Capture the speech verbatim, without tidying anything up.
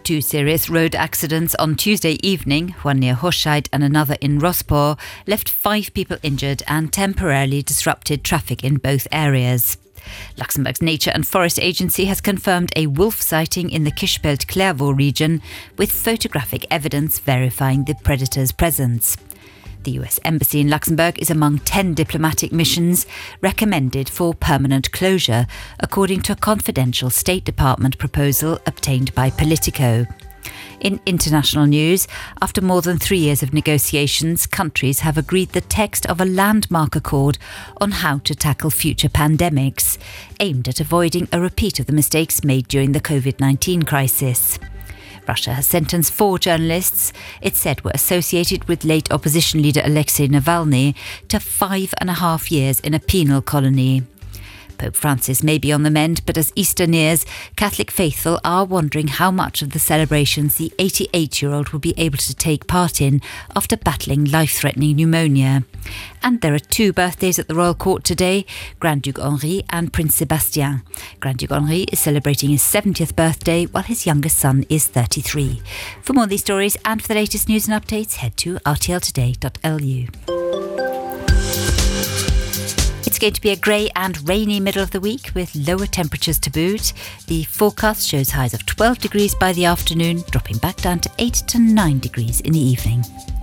Two serious road accidents on Tuesday evening, one near Hochscheid and another in Rospor, left five people injured and temporarily disrupted traffic in both areas. Luxembourg's Nature and Forest Agency has confirmed a wolf sighting in the Kischbelt-Clairvaux region, with photographic evidence verifying the predator's presence. The U S Embassy in Luxembourg is among ten diplomatic missions recommended for permanent closure, according to a confidential State Department proposal obtained by Politico. In international news, after more than three years of negotiations, countries have agreed the text of a landmark accord on how to tackle future pandemics, aimed at avoiding a repeat of the mistakes made during the covid nineteen crisis. Russia has sentenced four journalists it said were associated with late opposition leader Alexei Navalny to five and a half years in a penal colony. Pope Francis may be on the mend, but as Easter nears, Catholic faithful are wondering how much of the celebrations the eighty-eight-year-old will be able to take part in after battling life-threatening pneumonia. And there are two birthdays at the Royal Court today, Grand Duke Henri and Prince Sebastian. Grand Duke Henri is celebrating his seventieth birthday, while his youngest son is thirty-three. For more of these stories and for the latest news and updates, head to r t l today dot l u. It's going to be a grey and rainy middle of the week with lower temperatures to boot. The forecast shows highs of twelve degrees by the afternoon, dropping back down to eight to nine degrees in the evening.